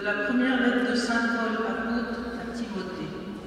la première lettre de saint Paul, apôtre à Timothée.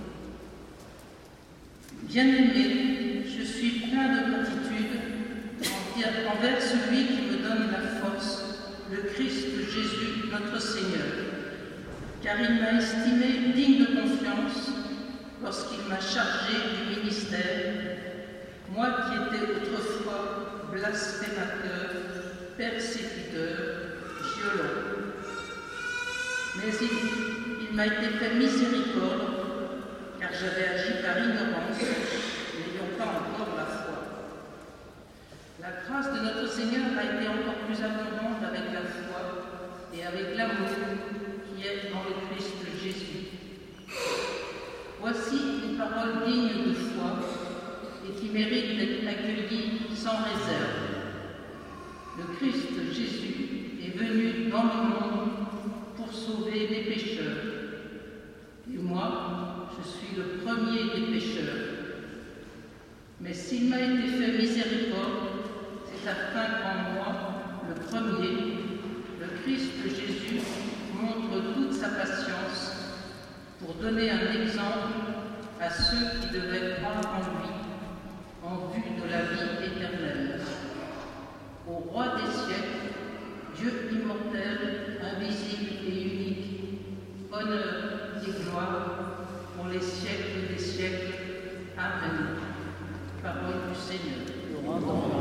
Bien-aimé, je suis plein de gratitude envers celui qui me donne la force, le Christ Jésus, notre Seigneur, car il m'a estimé digne de confiance lorsqu'il m'a chargé du ministère, moi qui étais autrefois blasphémateur, persécuteur, violent. Mais il m'a été fait miséricorde, car j'avais agi par ignorance, n'ayant pas encore la foi. La grâce de notre Seigneur a été encore plus abondante avec la foi et avec l'amour qui est dans le Christ Jésus. Voici une parole digne de foi et qui mérite d'être accueillie sans réserve. Le Christ Jésus est venu dans le monde pour sauver les pécheurs. Et moi, je suis le premier des pécheurs. Mais s'il m'a été fait miséricorde, c'est afin qu'en moi, le premier, le Christ Jésus, montre toute sa patience pour donner un exemple à ceux qui devaient croire en lui, en vue de la vie éternelle. Au roi des siècles, Dieu immortel, invisible et unique, honneur et gloire pour les siècles des siècles. Amen. Parole du Seigneur.